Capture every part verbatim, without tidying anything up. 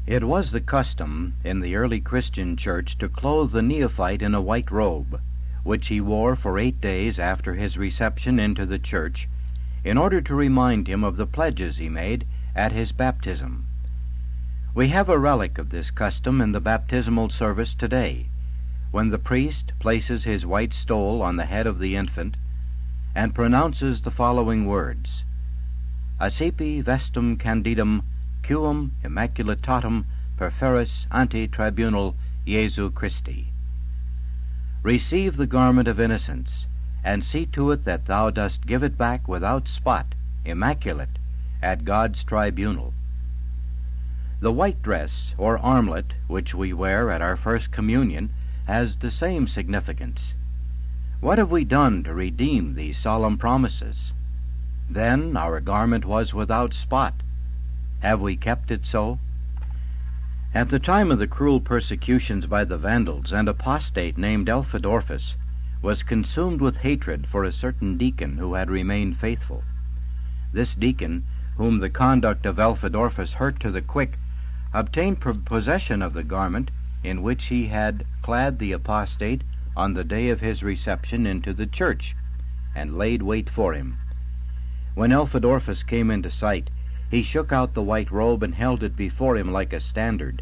It was the custom in the early Christian church to clothe the neophyte in a white robe, which he wore for eight days after his reception into the church, in order to remind him of the pledges he made at his baptism. We have a relic of this custom in the baptismal service today, when the priest places his white stole on the head of the infant and pronounces the following words: Accipi vestum candidum quum immaculatatum perferis ante tribunal Iesu Christi. Receive the garment of innocence, and see to it that thou dost give it back without spot, immaculate, at God's tribunal. The white dress, or armlet, which we wear at our first communion, has the same significance. What have we done to redeem these solemn promises? Then our garment was without spot. Have we kept it so? At the time of the cruel persecutions by the Vandals, an apostate named Elphodorphus was consumed with hatred for a certain deacon who had remained faithful. This deacon, whom the conduct of Elphodorphus hurt to the quick, obtained possession of the garment in which he had clad the apostate on the day of his reception into the church, and laid wait for him. When Elphodorphus came into sight, he shook out the white robe and held it before him like a standard.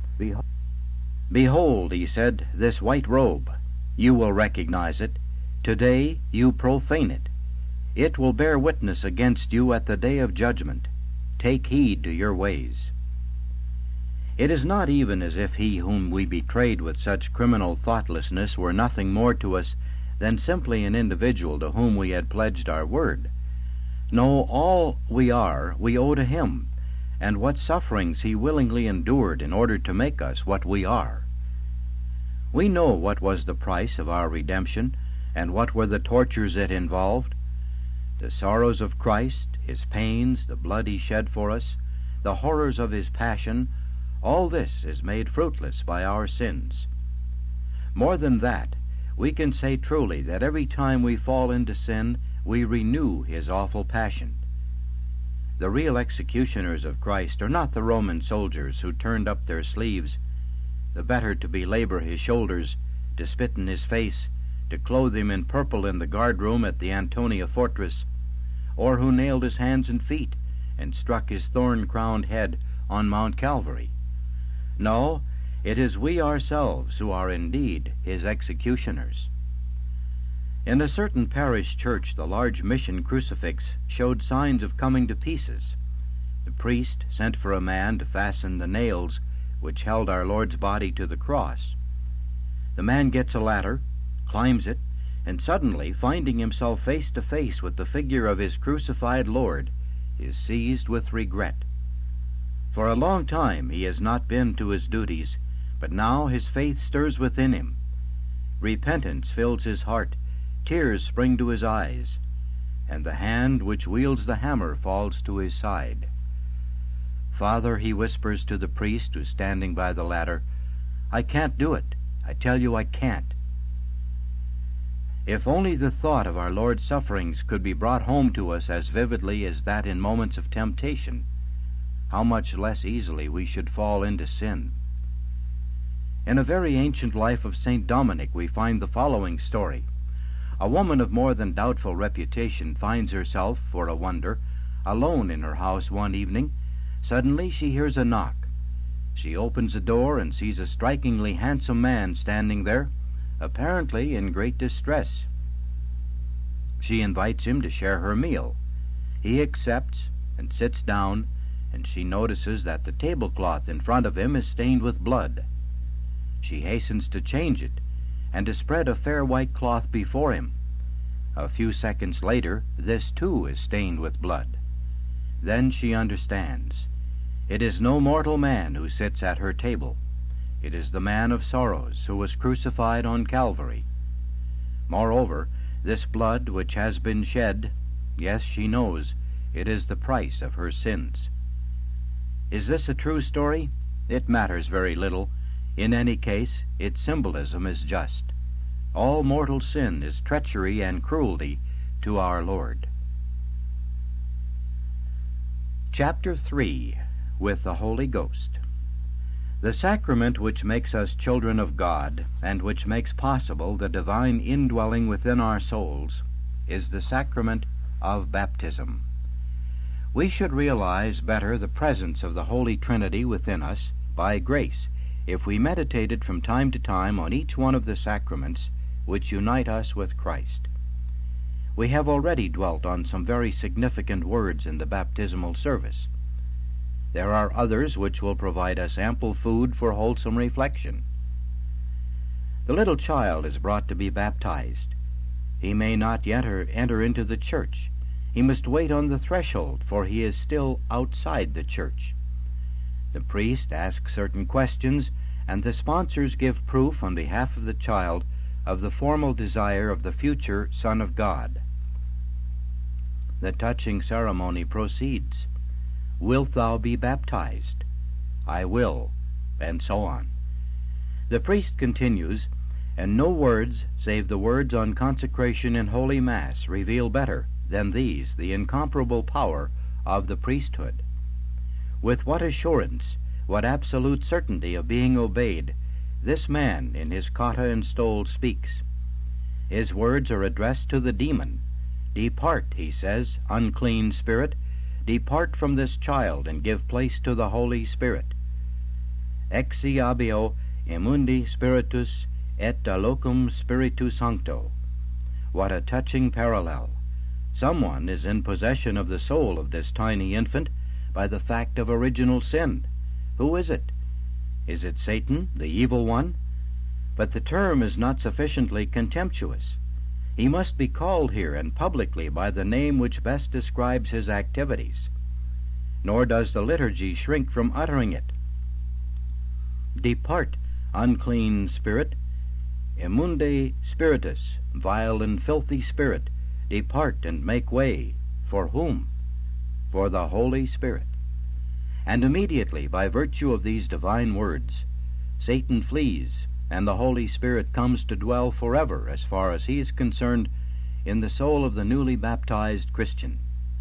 Behold, he said, this white robe. You will recognize it. Today you profane it. It will bear witness against you at the day of judgment. Take heed to your ways. It is not even as if he whom we betrayed with such criminal thoughtlessness were nothing more to us than simply an individual to whom we had pledged our word. No, all we are we owe to him, and what sufferings he willingly endured in order to make us what we are. We know what was the price of our redemption, and what were the tortures it involved. The sorrows of Christ, his pains, the blood he shed for us, the horrors of his passion, all this is made fruitless by our sins. More than that, we can say truly that every time we fall into sin, we renew his awful passion. The real executioners of Christ are not the Roman soldiers who turned up their sleeves, the better to belabor his shoulders, to spit in his face, to clothe him in purple in the guard-room at the Antonia fortress, or who nailed his hands and feet and struck his thorn-crowned head on Mount Calvary. No, it is we ourselves who are indeed his executioners. In a certain parish church, the large mission crucifix showed signs of coming to pieces. The priest sent for a man to fasten the nails which held our Lord's body to the cross. The man gets a ladder, climbs it, and suddenly, finding himself face to face with the figure of his crucified Lord, is seized with regret. For a long time he has not been to his duties, but now his faith stirs within him. Repentance fills his heart, tears spring to his eyes, and the hand which wields the hammer falls to his side. Father, he whispers to the priest who's standing by the ladder, I can't do it. I tell you I can't. If only the thought of our Lord's sufferings could be brought home to us as vividly as that in moments of temptation, how much less easily we should fall into sin. In a very ancient life of Saint Dominic we find the following story. A woman of more than doubtful reputation finds herself, for a wonder, alone in her house one evening. Suddenly she hears a knock. She opens the door and sees a strikingly handsome man standing there, apparently in great distress. She invites him to share her meal. He accepts and sits down, and she notices that the tablecloth in front of him is stained with blood. She hastens to change it, and to spread a fair white cloth before him. A few seconds later, this too is stained with blood. Then she understands. It is no mortal man who sits at her table. It is the man of sorrows who was crucified on Calvary. Moreover, this blood which has been shed, yes, she knows, it is the price of her sins. Is this a true story? It matters very little. In any case, its symbolism is just. All mortal sin is treachery and cruelty to our Lord. Chapter three, with the Holy Ghost. The sacrament which makes us children of God, and which makes possible the divine indwelling within our souls, is the sacrament of baptism. We should realize better the presence of the Holy Trinity within us by grace if we meditated from time to time on each one of the sacraments which unite us with Christ. We have already dwelt on some very significant words in the baptismal service. There are others which will provide us ample food for wholesome reflection. The little child is brought to be baptized. He may not yet enter, enter into the church. He must wait on the threshold, for he is still outside the church. The priest asks certain questions, and the sponsors give proof on behalf of the child of the formal desire of the future Son of God. The touching ceremony proceeds. Wilt thou be baptized? I will, and so on. The priest continues, and no words save the words on consecration in Holy Mass reveal better than these the incomparable power of the priesthood. With what assurance, what absolute certainty of being obeyed, this man in his cotta and stole speaks. His words are addressed to the demon. Depart, he says, unclean spirit, depart from this child and give place to the Holy Spirit. Exi abio immundi spiritus et allocum spiritu sancto. What a touching parallel. Someone is in possession of the soul of this tiny infant by the fact of original sin. Who is it? Is it Satan, the evil one? But the term is not sufficiently contemptuous. He must be called here and publicly by the name which best describes his activities. Nor does the liturgy shrink from uttering it. Depart, unclean spirit, immundi spiritus, vile and filthy spirit, depart and make way. For whom? For the Holy Spirit. And immediately, by virtue of these divine words, Satan flees, and the Holy Spirit comes to dwell forever, as far as he is concerned, in the soul of the newly baptized Christian.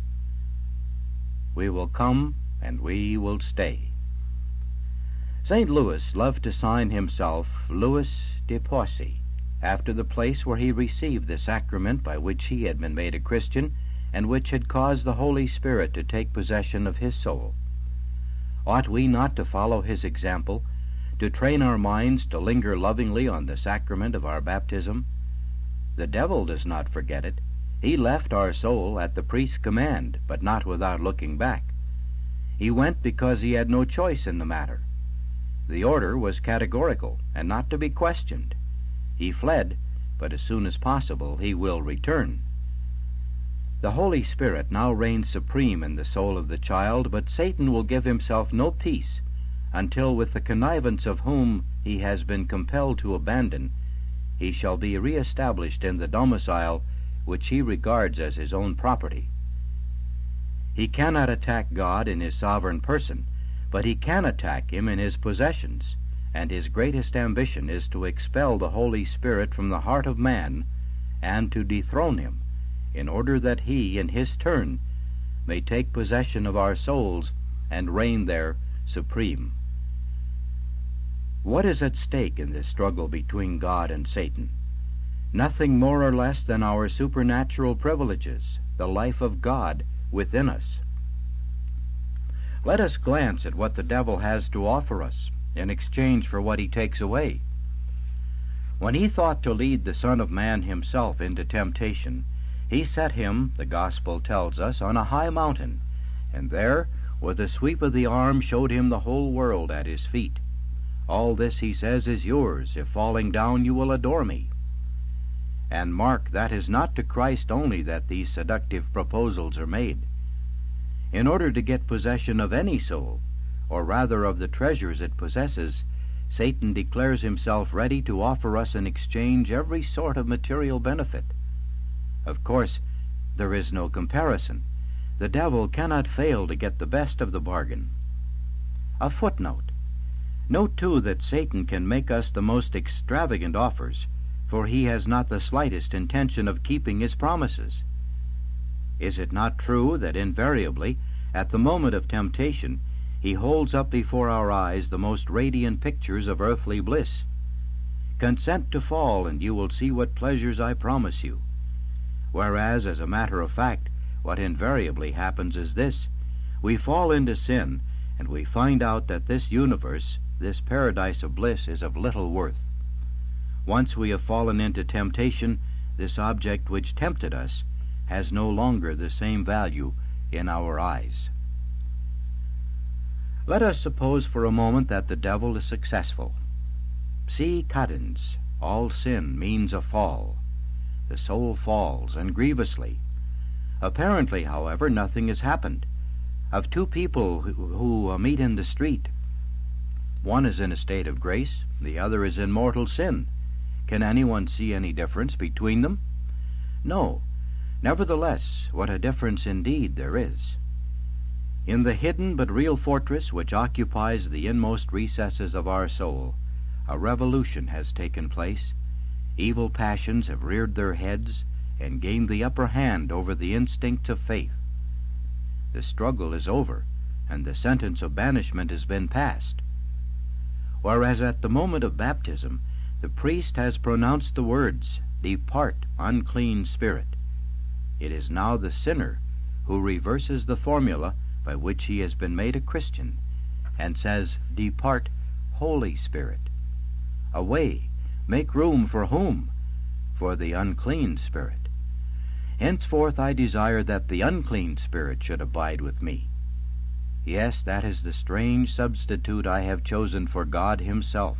We will come, and we will stay. Saint Louis loved to sign himself Louis de Poissy, after the place where he received the sacrament by which he had been made a Christian, and which had caused the Holy Spirit to take possession of his soul. Ought we not to follow his example, to train our minds to linger lovingly on the sacrament of our baptism? The devil does not forget it. He left our soul at the priest's command, but not without looking back. He went because he had no choice in the matter. The order was categorical and not to be questioned. He fled, but as soon as possible he will return. The Holy Spirit now reigns supreme in the soul of the child, but Satan will give himself no peace until, with the connivance of whom he has been compelled to abandon, he shall be re-established in the domicile which he regards as his own property. He cannot attack God in his sovereign person, but he can attack him in his possessions, and his greatest ambition is to expel the Holy Spirit from the heart of man and to dethrone him, in order that he, in his turn, may take possession of our souls and reign there supreme. What is at stake in this struggle between God and Satan? Nothing more or less than our supernatural privileges, the life of God within us. Let us glance at what the devil has to offer us in exchange for what he takes away. When he thought to lead the Son of Man himself into temptation, he set him, the Gospel tells us, on a high mountain, and there, with a sweep of the arm, showed him the whole world at his feet. All this, he says, is yours, if falling down you will adore me. And mark, that is not to Christ only that these seductive proposals are made. In order to get possession of any soul, or rather of the treasures it possesses, Satan declares himself ready to offer us in exchange every sort of material benefit. Of course, there is no comparison. The devil cannot fail to get the best of the bargain. A footnote. Note, too, that Satan can make us the most extravagant offers, for he has not the slightest intention of keeping his promises. Is it not true that invariably, at the moment of temptation, he holds up before our eyes the most radiant pictures of earthly bliss. Consent to fall, and you will see what pleasures I promise you. Whereas, as a matter of fact, what invariably happens is this: we fall into sin, and we find out that this universe, this paradise of bliss, is of little worth. Once we have fallen into temptation, this object which tempted us has no longer the same value in our eyes. Let us suppose for a moment that the devil is successful. Si cadens, all sin means a fall. The soul falls, and grievously. Apparently, however, nothing has happened. Of two people who, who uh, meet in the street, one is in a state of grace, the other is in mortal sin. Can anyone see any difference between them? No. Nevertheless, what a difference indeed there is. In the hidden but real fortress which occupies the inmost recesses of our soul, a revolution has taken place. Evil passions have reared their heads and gained the upper hand over the instincts of faith. The struggle is over, and the sentence of banishment has been passed. Whereas at the moment of baptism, the priest has pronounced the words, "Depart, unclean spirit." It is now the sinner who reverses the formula by which he has been made a Christian, and says, "Depart, Holy Spirit." Away, make room for whom? For the unclean spirit. Henceforth I desire that the unclean spirit should abide with me. Yes, that is the strange substitute I have chosen for God himself.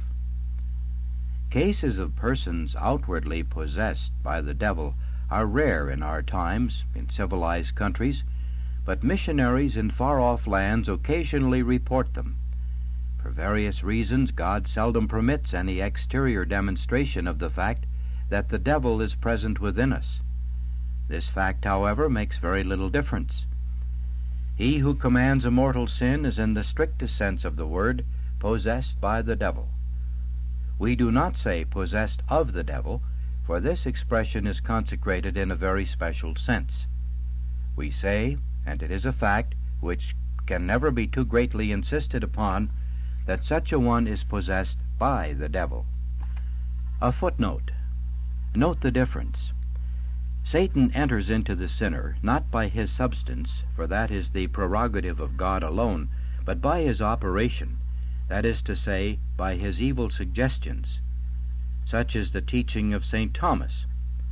Cases of persons outwardly possessed by the devil are rare in our times, in civilized countries, but missionaries in far-off lands occasionally report them. For various reasons, God seldom permits any exterior demonstration of the fact that the devil is present within us. This fact, however, makes very little difference. He who commands a mortal sin is, in the strictest sense of the word, possessed by the devil. We do not say possessed of the devil, for this expression is consecrated in a very special sense. We say, and it is a fact which can never be too greatly insisted upon, that such a one is possessed by the devil. A footnote. Note the difference. Satan enters into the sinner not by his substance, for that is the prerogative of God alone, but by his operation, that is to say, by his evil suggestions. Such is the teaching of Saint Thomas.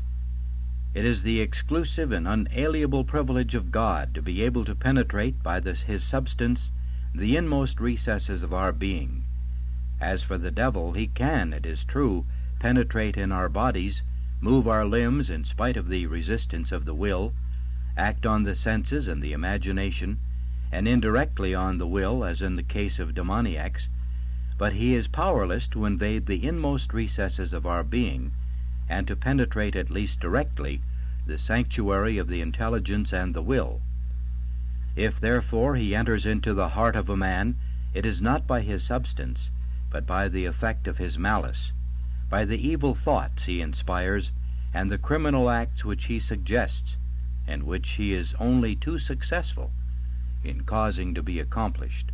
It is the exclusive and unalienable privilege of God to be able to penetrate by this, his substance the inmost recesses of our being. As for the devil, he can, it is true, penetrate in our bodies, move our limbs in spite of the resistance of the will, act on the senses and the imagination, and indirectly on the will, as in the case of demoniacs, but he is powerless to invade the inmost recesses of our being, and to penetrate at least directly the sanctuary of the intelligence and the will. If therefore he enters into the heart of a man, it is not by his substance, but by the effect of his malice, by the evil thoughts he inspires, and the criminal acts which he suggests, and which he is only too successful in causing to be accomplished.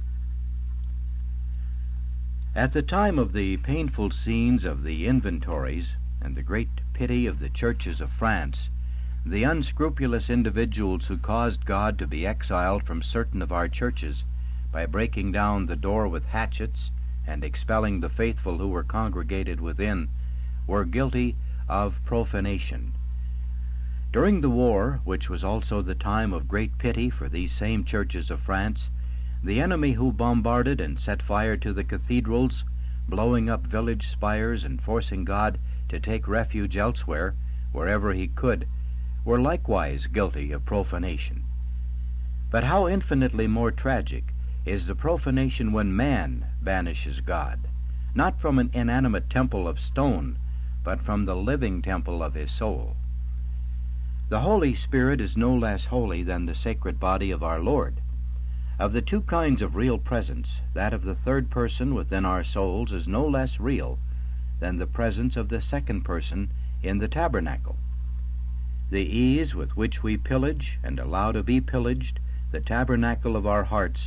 At the time of the painful scenes of the inventories and the great pity of the churches of France, the unscrupulous individuals who caused God to be exiled from certain of our churches by breaking down the door with hatchets and expelling the faithful who were congregated within were guilty of profanation. During the war, which was also the time of great pity for these same churches of France, the enemy who bombarded and set fire to the cathedrals, blowing up village spires and forcing God to take refuge elsewhere, wherever he could, were likewise guilty of profanation. But how infinitely more tragic is the profanation when man banishes God, not from an inanimate temple of stone, but from the living temple of his soul. The Holy Spirit is no less holy than the sacred body of our Lord. Of the two kinds of real presence, that of the third person within our souls is no less real than the presence of the second person in the tabernacle. The ease with which we pillage and allow to be pillaged the tabernacle of our hearts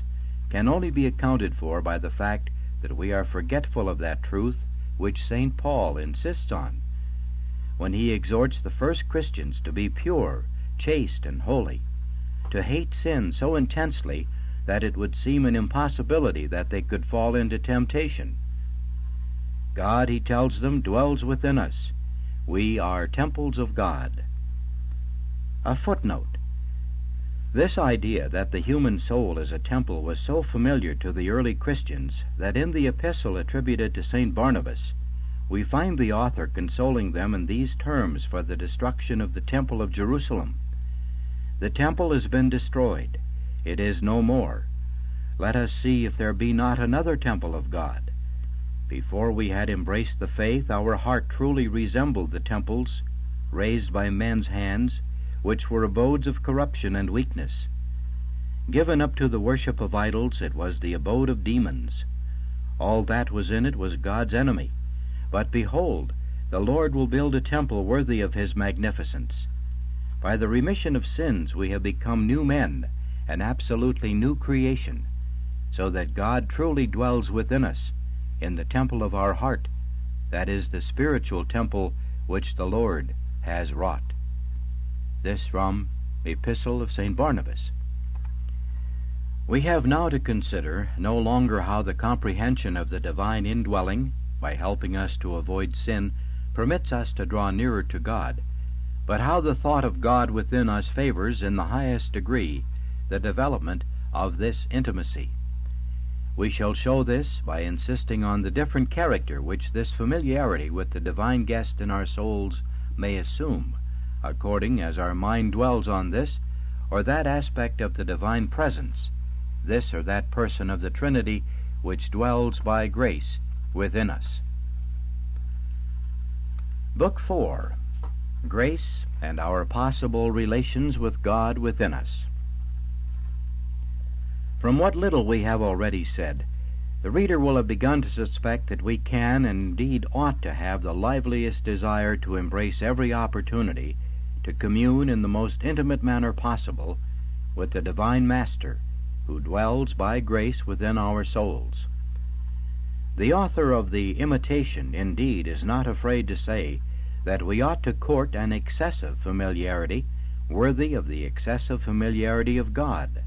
can only be accounted for by the fact that we are forgetful of that truth which Saint Paul insists on, when he exhorts the first Christians to be pure, chaste, and holy, to hate sin so intensely that it would seem an impossibility that they could fall into temptation. God, he tells them, dwells within us. We are temples of God. A footnote. This idea that the human soul is a temple was so familiar to the early Christians that in the epistle attributed to Saint Barnabas, we find the author consoling them in these terms for the destruction of the temple of Jerusalem. The temple has been destroyed. It is no more. Let us see if there be not another temple of God. Before we had embraced the faith, our heart truly resembled the temples raised by men's hands, which were abodes of corruption and weakness. Given up to the worship of idols, it was the abode of demons. All that was in it was God's enemy. But behold, the Lord will build a temple worthy of his magnificence. By the remission of sins we have become new men, an absolutely new creation, so that God truly dwells within us, in the temple of our heart, that is, the spiritual temple which the Lord has wrought. This from Epistle of Saint Barnabas. We have now to consider no longer how the comprehension of the divine indwelling, by helping us to avoid sin, permits us to draw nearer to God, but how the thought of God within us favors in the highest degree the development of this intimacy. We shall show this by insisting on the different character which this familiarity with the divine guest in our souls may assume, according as our mind dwells on this or that aspect of the divine presence, this or that person of the Trinity which dwells by grace within us. Book four, Grace and Our Possible Relations with God Within Us. From what little we have already said, the reader will have begun to suspect that we can and indeed ought to have the liveliest desire to embrace every opportunity to commune in the most intimate manner possible with the Divine Master, who dwells by grace within our souls. The author of the Imitation, indeed, is not afraid to say that we ought to court an excessive familiarity worthy of the excessive familiarity of God.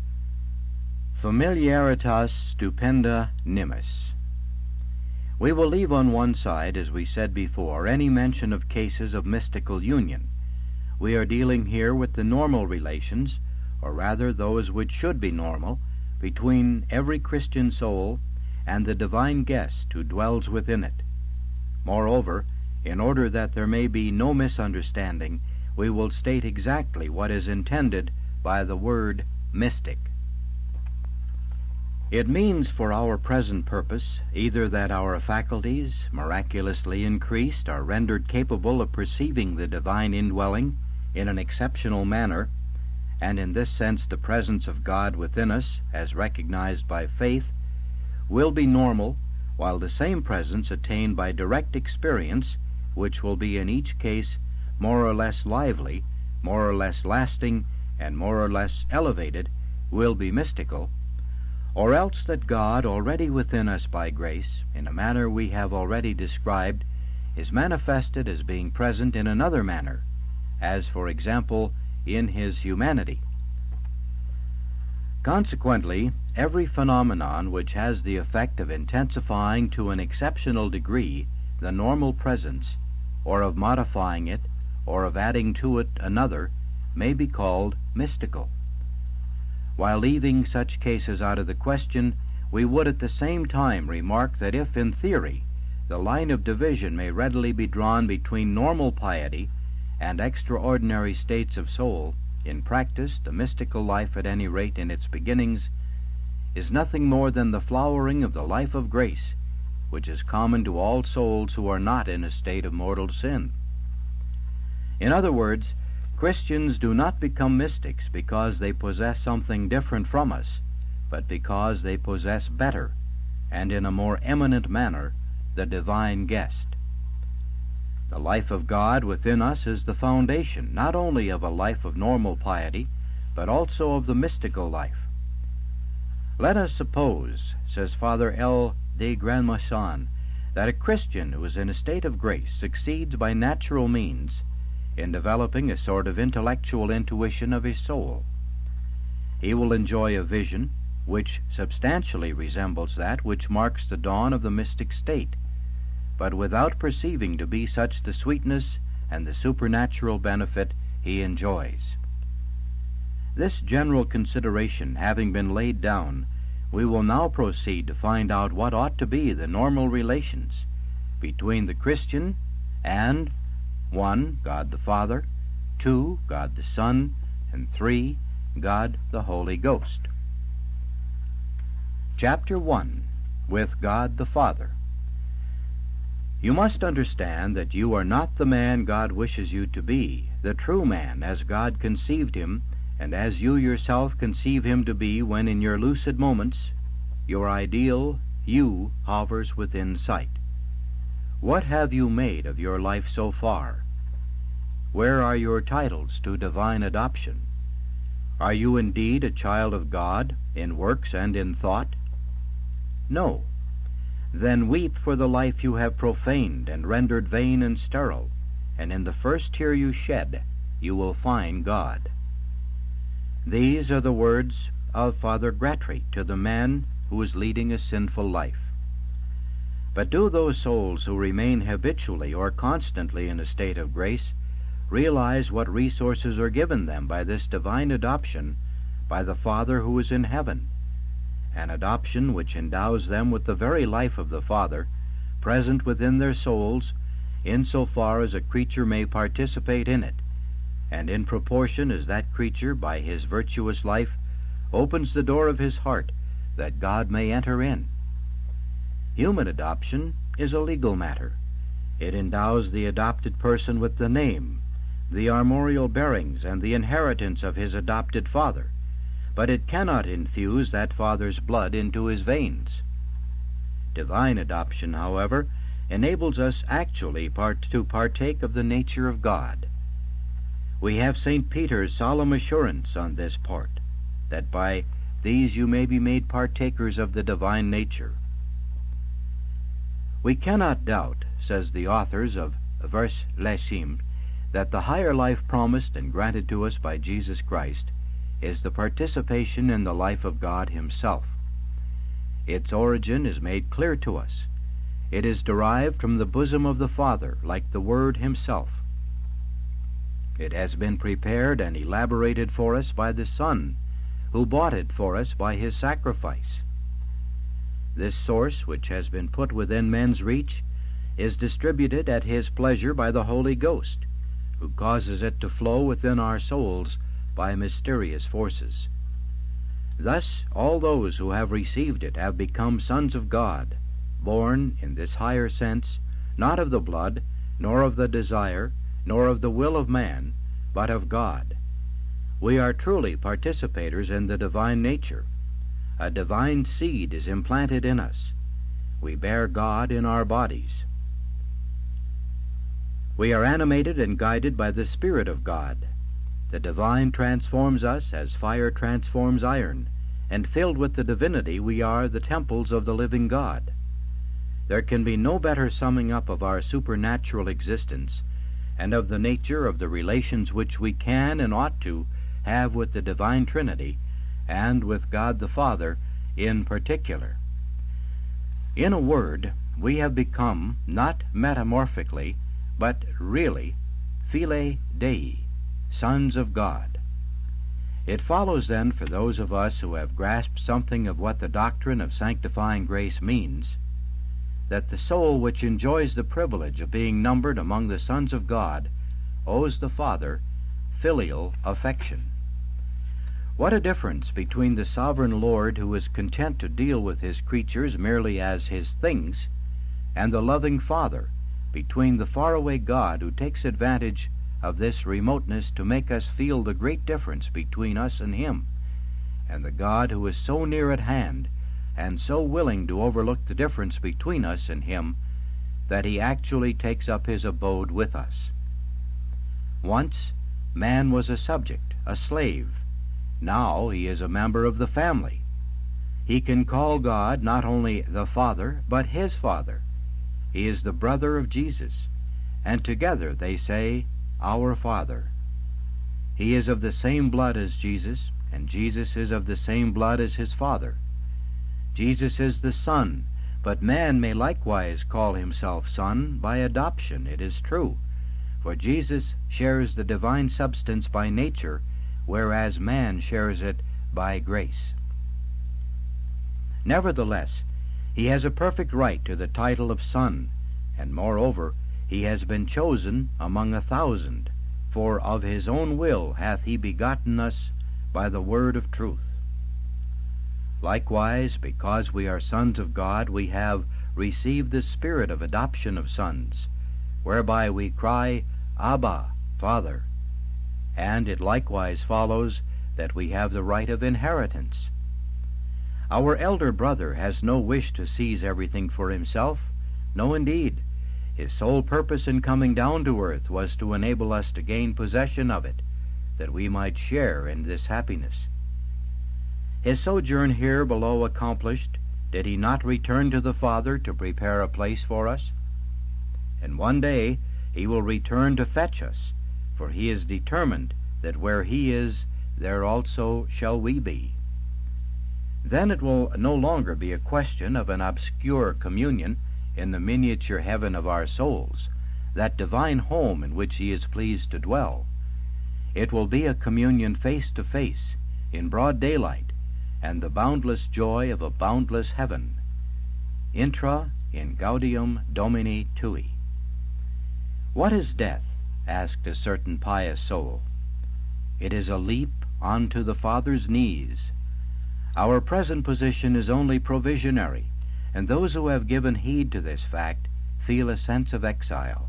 Familiaritas stupenda nimis. We will leave on one side, as we said before, any mention of cases of mystical union. We are dealing here with the normal relations, or rather those which should be normal, between every Christian soul and the divine guest who dwells within it. Moreover, in order that there may be no misunderstanding, we will state exactly what is intended by the word mystic. It means for our present purpose either that our faculties, miraculously increased, are rendered capable of perceiving the divine indwelling in an exceptional manner, and in this sense the presence of God within us, as recognized by faith, will be normal, while the same presence attained by direct experience, which will be in each case more or less lively, more or less lasting, and more or less elevated, will be mystical, or else that God, already within us by grace, in a manner we have already described, is manifested as being present in another manner, as, for example, in his humanity. Consequently, every phenomenon which has the effect of intensifying to an exceptional degree the normal presence, or of modifying it, or of adding to it another, may be called mystical. While leaving such cases out of the question, we would at the same time remark that if, in theory, the line of division may readily be drawn between normal piety and extraordinary states of soul, in practice the mystical life, at any rate in its beginnings, is nothing more than the flowering of the life of grace, which is common to all souls who are not in a state of mortal sin. In other words, Christians do not become mystics because they possess something different from us, but because they possess better, and in a more eminent manner, the divine guest. The life of God within us is the foundation not only of a life of normal piety, but also of the mystical life. Let us suppose, says Father L. de Grandmaison, that a Christian who is in a state of grace succeeds by natural means in developing a sort of intellectual intuition of his soul. He will enjoy a vision which substantially resembles that which marks the dawn of the mystic state, but without perceiving to be such the sweetness and the supernatural benefit he enjoys. This general consideration having been laid down, we will now proceed to find out what ought to be the normal relations between the Christian and one. God the Father, two. God the Son, and three. God the Holy Ghost. Chapter one. With God the Father. You must understand that you are not the man God wishes you to be, the true man as God conceived him, and as you yourself conceive him to be when in your lucid moments your ideal you hovers within sight. What have you made of your life so far? Where are your titles to divine adoption? Are you indeed a child of God in works and in thought? No. Then weep for the life you have profaned and rendered vain and sterile, and in the first tear you shed you will find God. These are the words of Father Gratry to the man who is leading a sinful life. But do those souls who remain habitually or constantly in a state of grace realize what resources are given them by this divine adoption by the Father who is in heaven, an adoption which endows them with the very life of the Father, present within their souls, in so far as a creature may participate in it, and in proportion as that creature, by his virtuous life, opens the door of his heart that God may enter in. Human adoption is a legal matter. It endows the adopted person with the name, the armorial bearings, and the inheritance of his adopted father, but it cannot infuse that father's blood into his veins. Divine adoption, however, enables us actually part to partake of the nature of God. We have Saint Peter's solemn assurance on this part, that by these you may be made partakers of the divine nature. We cannot doubt, says the authors of Vers Lacim, that the higher life promised and granted to us by Jesus Christ is the participation in the life of God himself. Its origin is made clear to us. It is derived from the bosom of the Father, like the Word himself. It has been prepared and elaborated for us by the Son, who bought it for us by his sacrifice. This source, which has been put within men's reach, is distributed at his pleasure by the Holy Ghost, who causes it to flow within our souls by mysterious forces. Thus all those who have received it have become sons of God, born, in this higher sense, not of the blood, nor of the desire, nor of the will of man, but of God. We are truly participators in the divine nature. A divine seed is implanted in us. We bear God in our bodies. We are animated and guided by the Spirit of God. The divine transforms us as fire transforms iron, and filled with the divinity we are the temples of the living God. There can be no better summing up of our supernatural existence and of the nature of the relations which we can and ought to have with the divine Trinity and with God the Father in particular. In a word, we have become, not metamorphically, but really, Filii Dei, sons of God. It follows then, for those of us who have grasped something of what the doctrine of sanctifying grace means, that the soul which enjoys the privilege of being numbered among the sons of God owes the Father filial affection. What a difference between the sovereign Lord, who is content to deal with his creatures merely as his things, and the loving Father, between the faraway God who takes advantage of this remoteness to make us feel the great difference between us and him, and the God who is so near at hand and so willing to overlook the difference between us and him that he actually takes up his abode with us. Once man was a subject, a slave. Now he is a member of the family. He can call God not only the Father, but his Father. He is the brother of Jesus, and together they say, Our Father. He is of the same blood as Jesus, and Jesus is of the same blood as his Father. Jesus is the Son, but man may likewise call himself son by adoption, it is true, for Jesus shares the divine substance by nature, whereas man shares it by grace. Nevertheless, he has a perfect right to the title of son, and moreover, he has been chosen among a thousand, for of his own will hath he begotten us by the word of truth. Likewise, because we are sons of God, we have received the spirit of adoption of sons, whereby we cry, Abba, Father. And it likewise follows that we have the right of inheritance. Our elder brother has no wish to seize everything for himself. No, indeed. His sole purpose in coming down to earth was to enable us to gain possession of it, that we might share in this happiness. His sojourn here below accomplished, did he not return to the Father to prepare a place for us? And one day he will return to fetch us, for he is determined that where he is, there also shall we be. Then it will no longer be a question of an obscure communion in the miniature heaven of our souls, that divine home in which he is pleased to dwell. It will be a communion face to face, in broad daylight, and the boundless joy of a boundless heaven. Intra in gaudium Domini tui. What is death? Asked a certain pious soul. It is a leap onto the Father's knees. Our present position is only provisionary, and those who have given heed to this fact feel a sense of exile.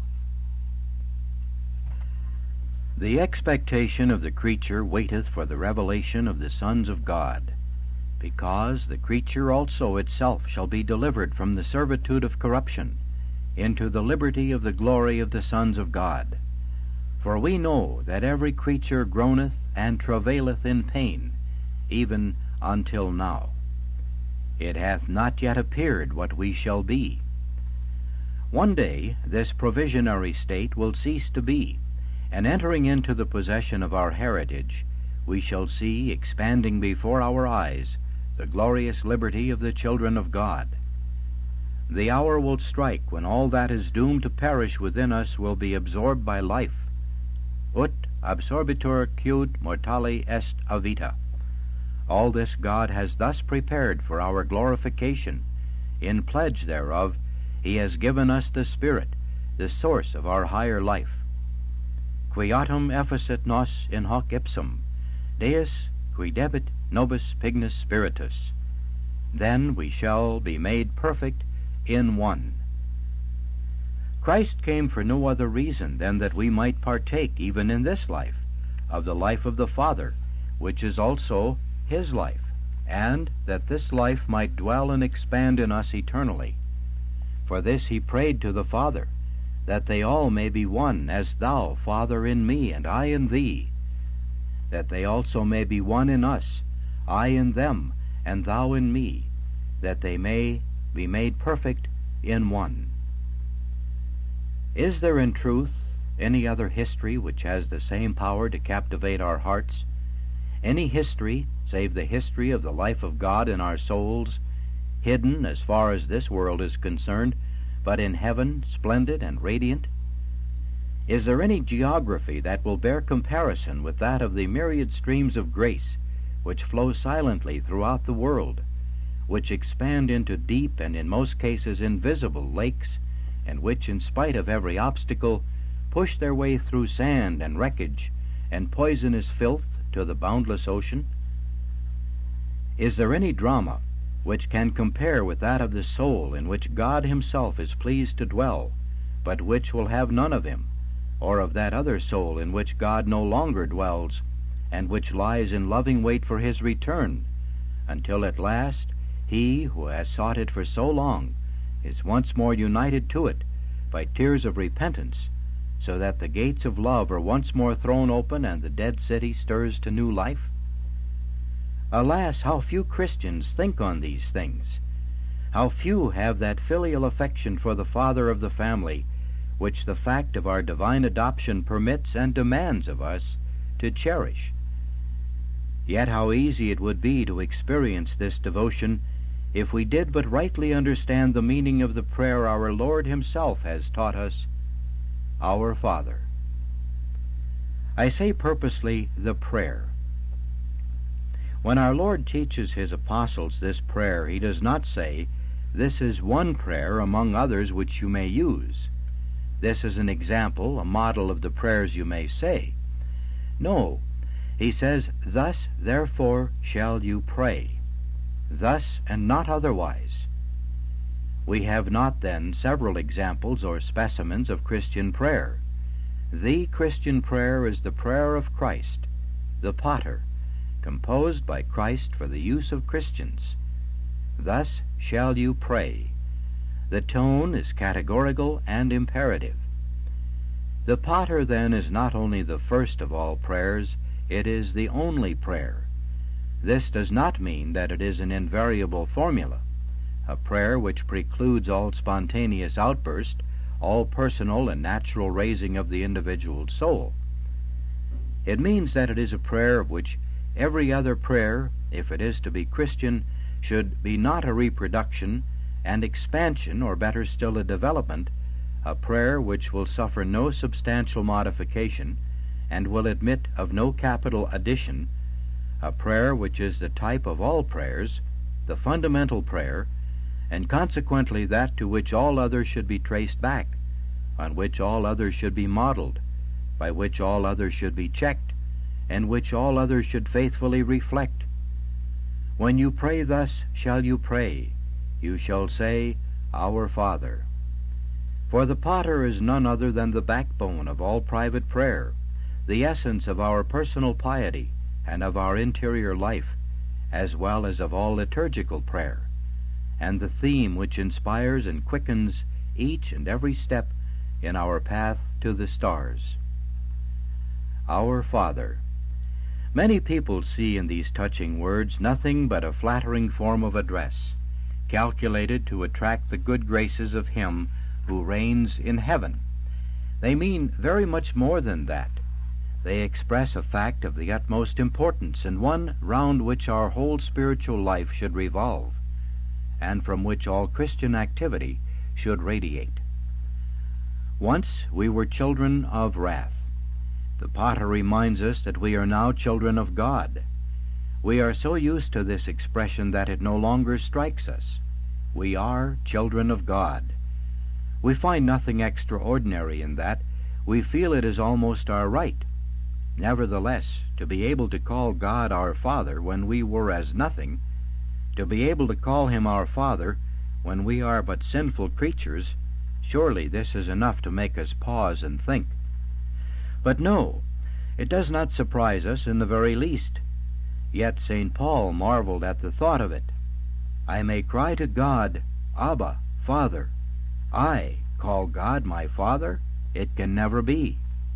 The expectation of the creature waiteth for the revelation of the sons of God, because the creature also itself shall be delivered from the servitude of corruption into the liberty of the glory of the sons of God. For we know that every creature groaneth and travaileth in pain, even until now. It hath not yet appeared what we shall be. One day this provisionary state will cease to be, and entering into the possession of our heritage, we shall see expanding before our eyes the glorious liberty of the children of God. The hour will strike when all that is doomed to perish within us will be absorbed by life. Ut absorbitur quod mortale est a vita. All this God has thus prepared for our glorification. In pledge thereof, he has given us the Spirit, the source of our higher life. Quiatum efficit nos in hoc ipsum, Deus qui debit nobis pignus spiritus. Then we shall be made perfect in one. Christ came for no other reason than that we might partake, even in this life, of the life of the Father, which is also his life, and that this life might dwell and expand in us eternally. For this he prayed to the Father, that they all may be one, as thou, Father, in me, and I in thee, that they also may be one in us, I in them, and thou in me, that they may be made perfect in one. Is there in truth any other history which has the same power to captivate our hearts? Any history save the history of the life of God in our souls, hidden as far as this world is concerned, but in heaven splendid and radiant? Is there any geography that will bear comparison with that of the myriad streams of grace which flow silently throughout the world, which expand into deep and in most cases invisible lakes, and which, in spite of every obstacle, push their way through sand and wreckage and poisonous filth to the boundless ocean? Is there any drama which can compare with that of the soul in which God himself is pleased to dwell, but which will have none of him, or of that other soul in which God no longer dwells, and which lies in loving wait for his return, until at last he who has sought it for so long is once more united to it by tears of repentance, so that the gates of love are once more thrown open and the dead city stirs to new life? Alas, how few Christians think on these things! How few have that filial affection for the father of the family which the fact of our divine adoption permits and demands of us to cherish. Yet how easy it would be to experience this devotion if we did but rightly understand the meaning of the prayer our Lord Himself has taught us, Our Father. I say purposely the prayer. When our Lord teaches His apostles this prayer, He does not say, "This is one prayer among others which you may use. This is an example, a model of the prayers you may say." No, He says, "Thus therefore shall you pray." Thus and not otherwise. We have not then several examples or specimens of Christian prayer. The Christian prayer is the prayer of Christ, the Pater, composed by Christ for the use of Christians. Thus shall you pray. The tone is categorical and imperative. The Pater, then, is not only the first of all prayers, it is the only prayer. This does not mean that it is an invariable formula, a prayer which precludes all spontaneous outburst, all personal and natural raising of the individual soul. It means that it is a prayer of which every other prayer, if it is to be Christian, should be not a reproduction and expansion, or better still a development, a prayer which will suffer no substantial modification and will admit of no capital addition, a prayer which is the type of all prayers, the fundamental prayer, and consequently that to which all others should be traced back, on which all others should be modeled, by which all others should be checked, and which all others should faithfully reflect. When you pray thus shall you pray, you shall say, Our Father. For the Pater is none other than the backbone of all private prayer, the essence of our personal piety and of our interior life, as well as of all liturgical prayer, and the theme which inspires and quickens each and every step in our path to the stars. Our Father. Many people see in these touching words nothing but a flattering form of address, calculated to attract the good graces of Him who reigns in heaven. They mean very much more than that. They express a fact of the utmost importance, and one round which our whole spiritual life should revolve, and from which all Christian activity should radiate. Once we were children of wrath. The Pater reminds us that we are now children of God. We are so used to this expression that it no longer strikes us. We are children of God. We find nothing extraordinary in that. We feel it is almost our right. Nevertheless, to be able to call God our Father when we were as nothing, to be able to call Him our Father when we are but sinful creatures, surely this is enough to make us pause and think. But no, it does not surprise us in the very least. Yet Saint Paul marveled at the thought of it. I may cry to God, Abba, Father. I call God my Father? It can never be.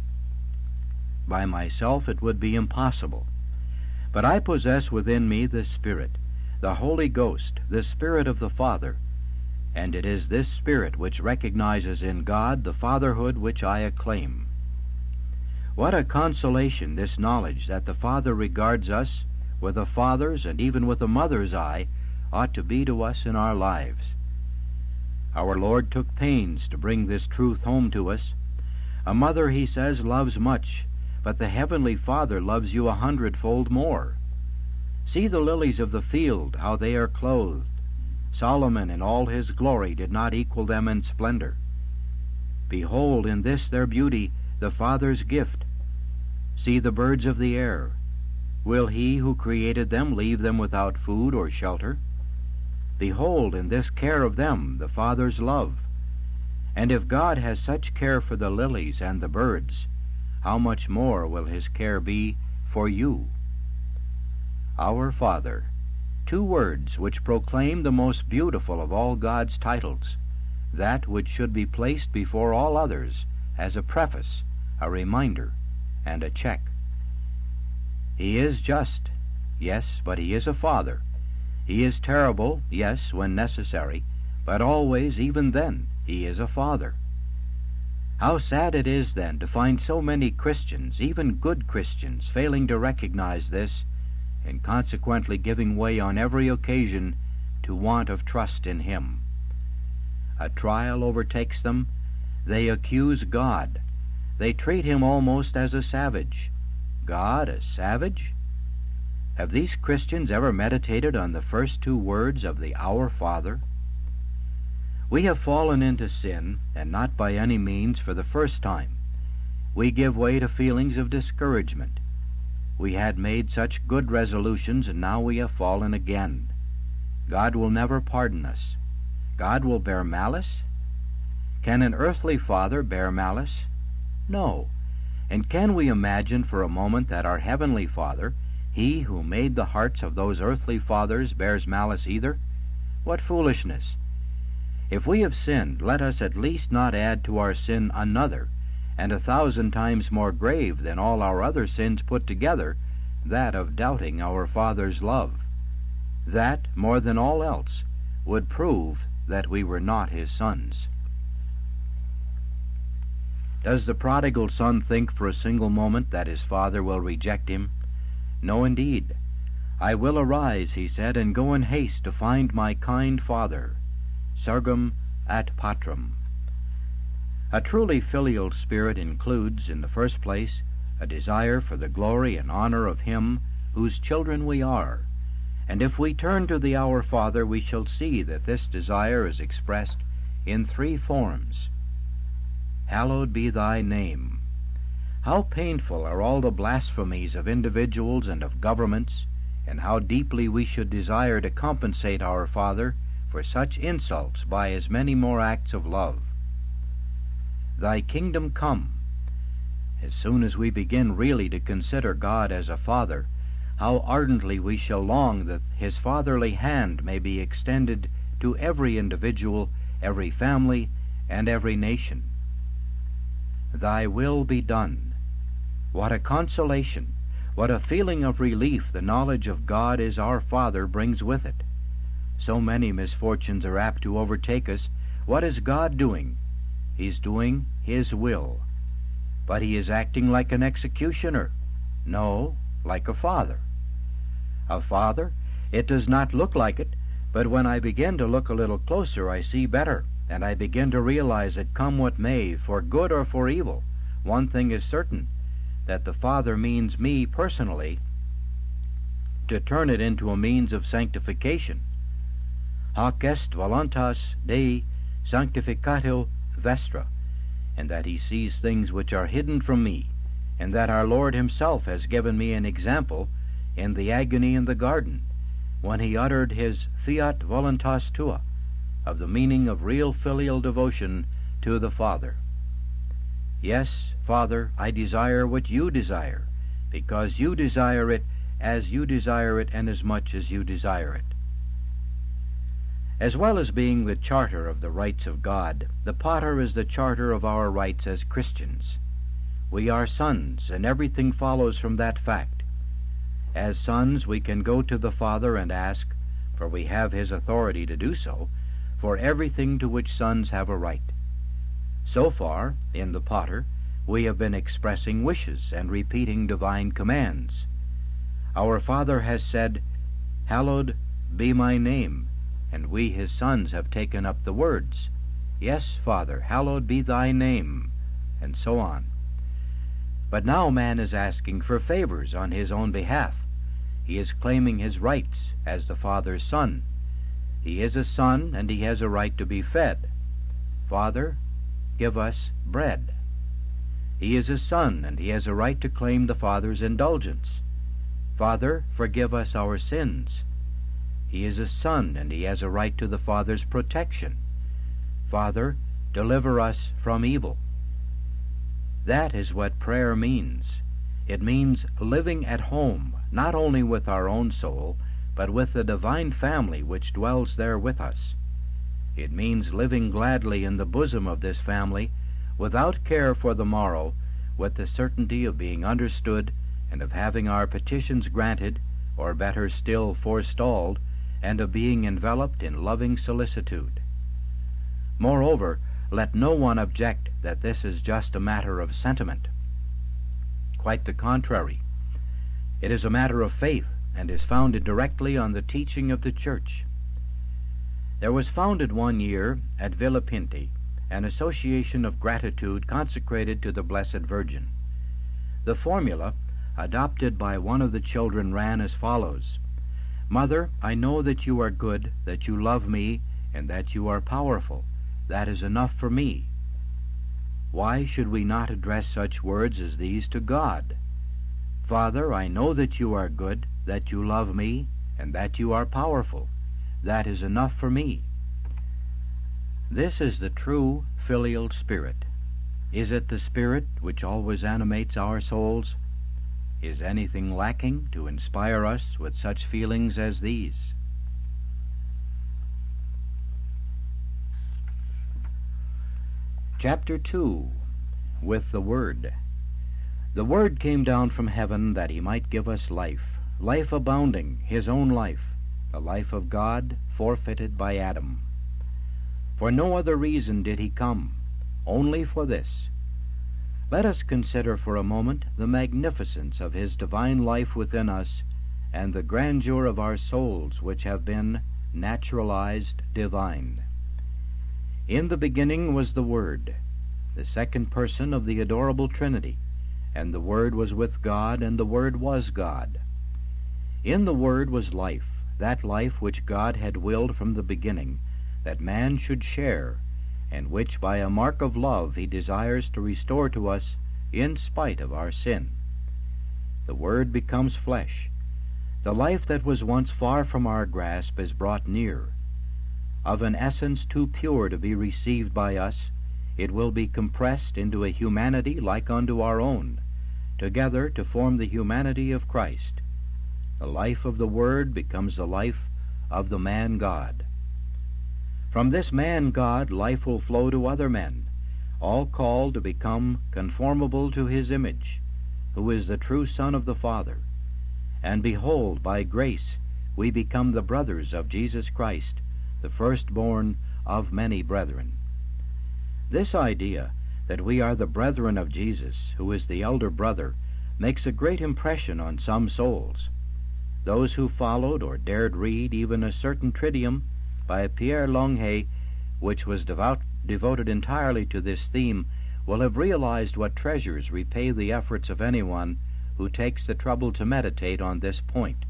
By myself it would be impossible. But I possess within me the Spirit, the Holy Ghost, the Spirit of the Father, and it is this Spirit which recognizes in God the fatherhood which I acclaim. What a consolation this knowledge that the Father regards us with a father's and even with a mother's eye ought to be to us in our lives. Our Lord took pains to bring this truth home to us. A mother, He says, loves much, but the Heavenly Father loves you a hundredfold more. See the lilies of the field, how they are clothed. Solomon in all his glory did not equal them in splendor. Behold in this their beauty, the Father's gift. See the birds of the air. Will He who created them leave them without food or shelter? Behold in this care of them the Father's love. And if God has such care for the lilies and the birds, how much more will His care be for you? Our Father, two words which proclaim the most beautiful of all God's titles, that which should be placed before all others as a preface, a reminder, and a check. He is just, Yes, but he is a father. He is terrible, yes, when necessary, but always, even then, he is a father. How sad it is, then, to find so many Christians, even good Christians, failing to recognize this, and consequently giving way on every occasion to want of trust in him. A trial overtakes them. They accuse God. They treat him almost as a savage. God a savage? Have these Christians ever meditated on the first two words of the Our Father? We have fallen into sin, and not by any means for the first time. We give way to feelings of discouragement. We had made such good resolutions, and now we have fallen again. God will never pardon us. God will bear malice? Can an earthly father bear malice? No. And can we imagine for a moment that our heavenly Father, he who made the hearts of those earthly fathers, bears malice either? What foolishness! If we have sinned, let us at least not add to our sin another, and a thousand times more grave than all our other sins put together, that of doubting our Father's love. That, more than all else, would prove that we were not his sons. Does the prodigal son think for a single moment that his father will reject him? No, indeed. I will arise, he said, and go in haste to find my kind father. Surgam at patrum. A truly filial spirit includes, in the first place, a desire for the glory and honor of him whose children we are. And if we turn to the Our Father, we shall see that this desire is expressed in three forms. Hallowed be thy name. How painful are all the blasphemies of individuals and of governments, and how deeply we should desire to compensate our Father for such insults by as many more acts of love. Thy kingdom come. As soon as we begin really to consider God as a Father, how ardently we shall long that his fatherly hand may be extended to every individual, every family, and every nation. Thy will be done. What a consolation, what a feeling of relief the knowledge of God is our Father brings with it. So many misfortunes are apt to overtake us. What is God doing? He's doing his will. But he is acting like an executioner. No, like a father. A father? It does not look like it, but when I begin to look a little closer, I see better, and I begin to realize that come what may, for good or for evil, one thing is certain, that the Father means me personally to turn it into a means of sanctification. Hoc est voluntas Dei sanctificatio vestra, and that he sees things which are hidden from me, and that our Lord himself has given me an example in the agony in the garden, when he uttered his fiat voluntas tua, of the meaning of real filial devotion to the Father. Yes, Father, I desire what you desire, because you desire it as you desire it and as much as you desire it. As well as being the charter of the rights of God, the potter is the charter of our rights as Christians. We are sons, and everything follows from that fact. As sons, we can go to the Father and ask, for we have his authority to do so, for everything to which sons have a right. So far, in the potter, we have been expressing wishes and repeating divine commands. Our Father has said, Hallowed be my name, and we his sons have taken up the words, Yes, Father, hallowed be thy name, and so on. But now man is asking for favors on his own behalf. He is claiming his rights as the Father's son. He is a son, and he has a right to be fed. Father, give us bread. He is a son, and he has a right to claim the Father's indulgence. Father, forgive us our sins. He is a son, and he has a right to the Father's protection. Father, deliver us from evil. That is what prayer means. It means living at home, not only with our own soul, but with the divine family which dwells there with us. It means living gladly in the bosom of this family, without care for the morrow, with the certainty of being understood and of having our petitions granted, or better still forestalled, and of being enveloped in loving solicitude. Moreover, let no one object that this is just a matter of sentiment. Quite the contrary. It is a matter of faith, and is founded directly on the teaching of the Church. There was founded one year at Villa Pinti an association of gratitude consecrated to the Blessed Virgin. The formula adopted by one of the children ran as follows: "Mother, I know that you are good, that you love me, and that you are powerful. That is enough for me." Why should we not address such words as these to God? "Father, I know that you are good, that you love me, and that you are powerful. That is enough for me." This is the true filial spirit. Is it the spirit which always animates our souls? Is anything lacking to inspire us with such feelings as these? Chapter two. With the Word. The Word came down from heaven that he might give us life, life abounding, his own life, the life of God forfeited by Adam. For no other reason did he come, only for this. Let us consider for a moment the magnificence of his divine life within us, and the grandeur of our souls which have been naturalized divine. In the beginning was the Word, the second person of the adorable Trinity, and the Word was with God, and the Word was God. In the Word was life, that life which God had willed from the beginning that man should share, and which by a mark of love he desires to restore to us in spite of our sin. The Word becomes flesh. The life that was once far from our grasp is brought near. Of an essence too pure to be received by us, it will be compressed into a humanity like unto our own, together to form the humanity of Christ. The life of the Word becomes the life of the man-God. From this man-God life will flow to other men, all called to become conformable to his image, who is the true Son of the Father. And behold, by grace we become the brothers of Jesus Christ, the firstborn of many brethren. This idea that we are the brethren of Jesus, who is the elder brother, makes a great impression on some souls. Those who followed or dared read even a certain Triduum by Pierre Longuet, which was devout, devoted entirely to this theme, will have realized what treasures repay the efforts of anyone who takes the trouble to meditate on this point.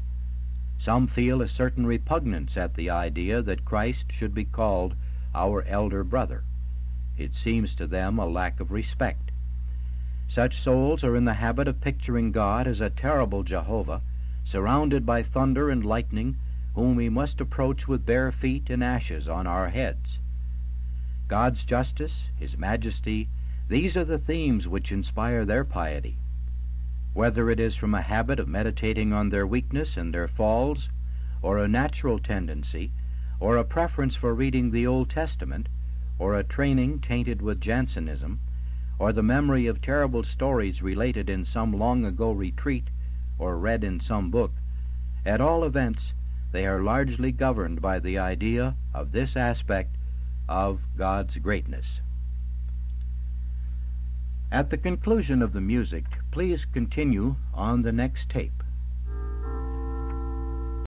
Some feel a certain repugnance at the idea that Christ should be called our elder brother. It seems to them a lack of respect. Such souls are in the habit of picturing God as a terrible Jehovah, surrounded by thunder and lightning, whom we must approach with bare feet and ashes on our heads. God's justice, his majesty, these are the themes which inspire their piety. Whether it is from a habit of meditating on their weakness and their falls, or a natural tendency, or a preference for reading the Old Testament, or a training tainted with Jansenism, or the memory of terrible stories related in some long-ago retreat, or read in some book, at all events, they are largely governed by the idea of this aspect of God's greatness. At the conclusion of the music, please continue on the next tape.